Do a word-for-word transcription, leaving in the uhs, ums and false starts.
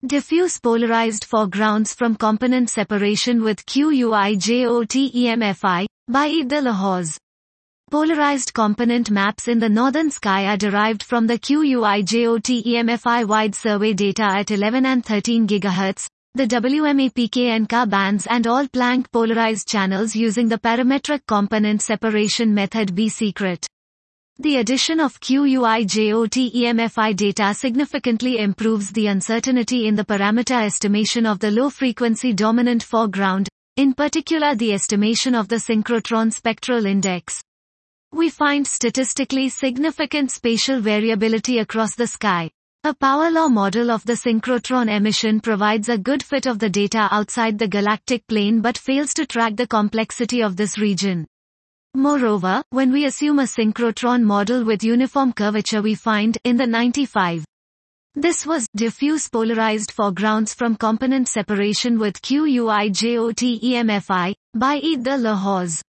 Diffuse polarized foregrounds from component separation with Q U I J O T E M F I, by E. de la Hoz. Polarized component maps in the northern sky are derived from the Q U I J O T E M F I wide survey data at eleven and thirteen gigahertz, the W M A P K and Ka bands and all Planck polarized channels using the parametric component separation method B secret. The addition of Q U I J O T E M F I data significantly improves the uncertainty in the parameter estimation of the low-frequency dominant foreground, in particular the estimation of the synchrotron spectral index. We find statistically significant spatial variability across the sky. A power law model of the synchrotron emission provides a good fit of the data outside the galactic plane but fails to track the complexity of this region. Moreover, when we assume a synchrotron model with uniform curvature, we find, in the ninety-five. This was, diffuse polarized foregrounds from component separation with Q U I J O T E M F I, by E. de la Hoz.